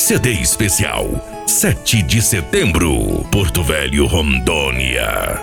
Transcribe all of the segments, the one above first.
CD especial 7 de setembro, Porto Velho, Rondônia.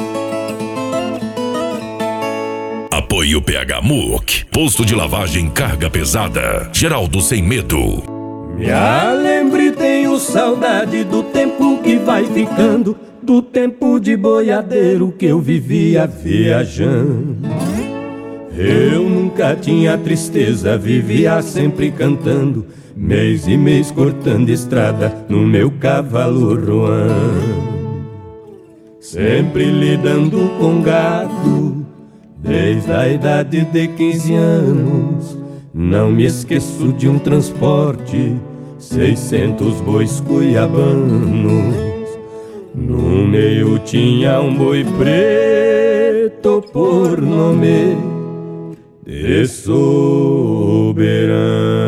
Apoio PH Muc, posto de lavagem carga pesada, Geraldo Sem Medo. Me lembro e tenho saudade do tempo que vai ficando, do tempo de boiadeiro que eu vivia viajando. Eu nunca tinha tristeza, vivia sempre cantando, mês e mês cortando estrada no meu cavalo roando. Sempre lidando com gado, desde a idade de 15 anos. Não me esqueço de um transporte, 600 bois cuiabanos. No meio tinha um boi preto por nome de Soberano.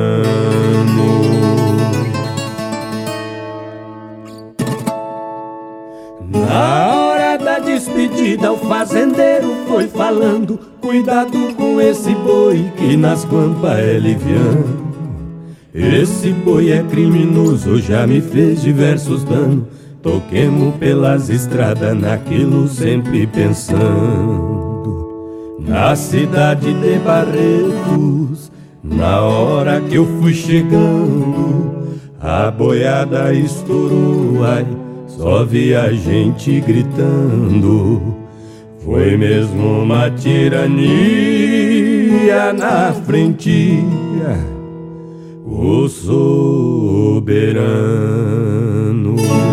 Na hora da despedida o fazendeiro foi falando: cuidado com esse boi que nas guampas é liviano. Esse boi é criminoso, já me fez diversos danos. Toquemos pelas estradas naquilo sempre pensando. Na cidade de Barretos, na hora que eu fui chegando, a boiada estourou, ai, só vi a gente gritando. Foi mesmo uma tirania na frente, o soberano.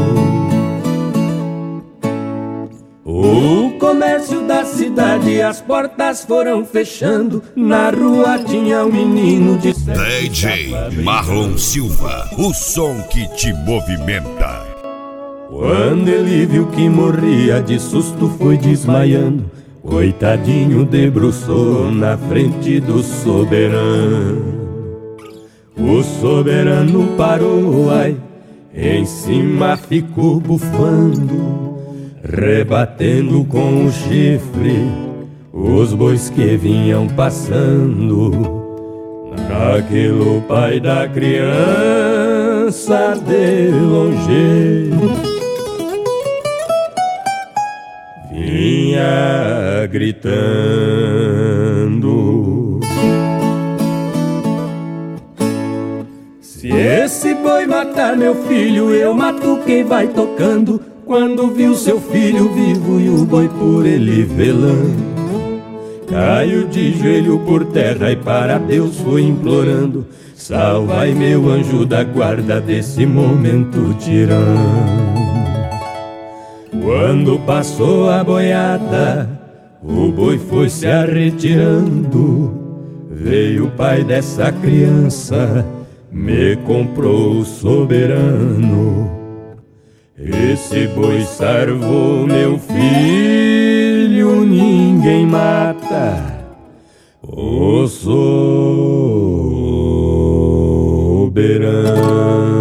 O comércio da cidade, as portas foram fechando. Na rua tinha um menino de DJ Marlon Silva, o som que te movimenta. Quando ele viu que morria, de susto foi desmaiando. Coitadinho debruçou na frente do soberano. O soberano parou, ai, em cima ficou bufando, rebatendo com o chifre os bois que vinham passando. Naquilo o pai da criança de longe vinha gritando: se esse boi matar meu filho, eu mato quem vai tocando. Quando viu seu filho vivo e o boi por ele velando, caiu de joelho por terra e para Deus foi implorando: salvai meu anjo da guarda desse momento tirano. Quando passou a boiada, o boi foi se arretirando. Veio o pai dessa criança, me comprou o soberano. Esse boi salvou meu filho, ninguém mata o soberano.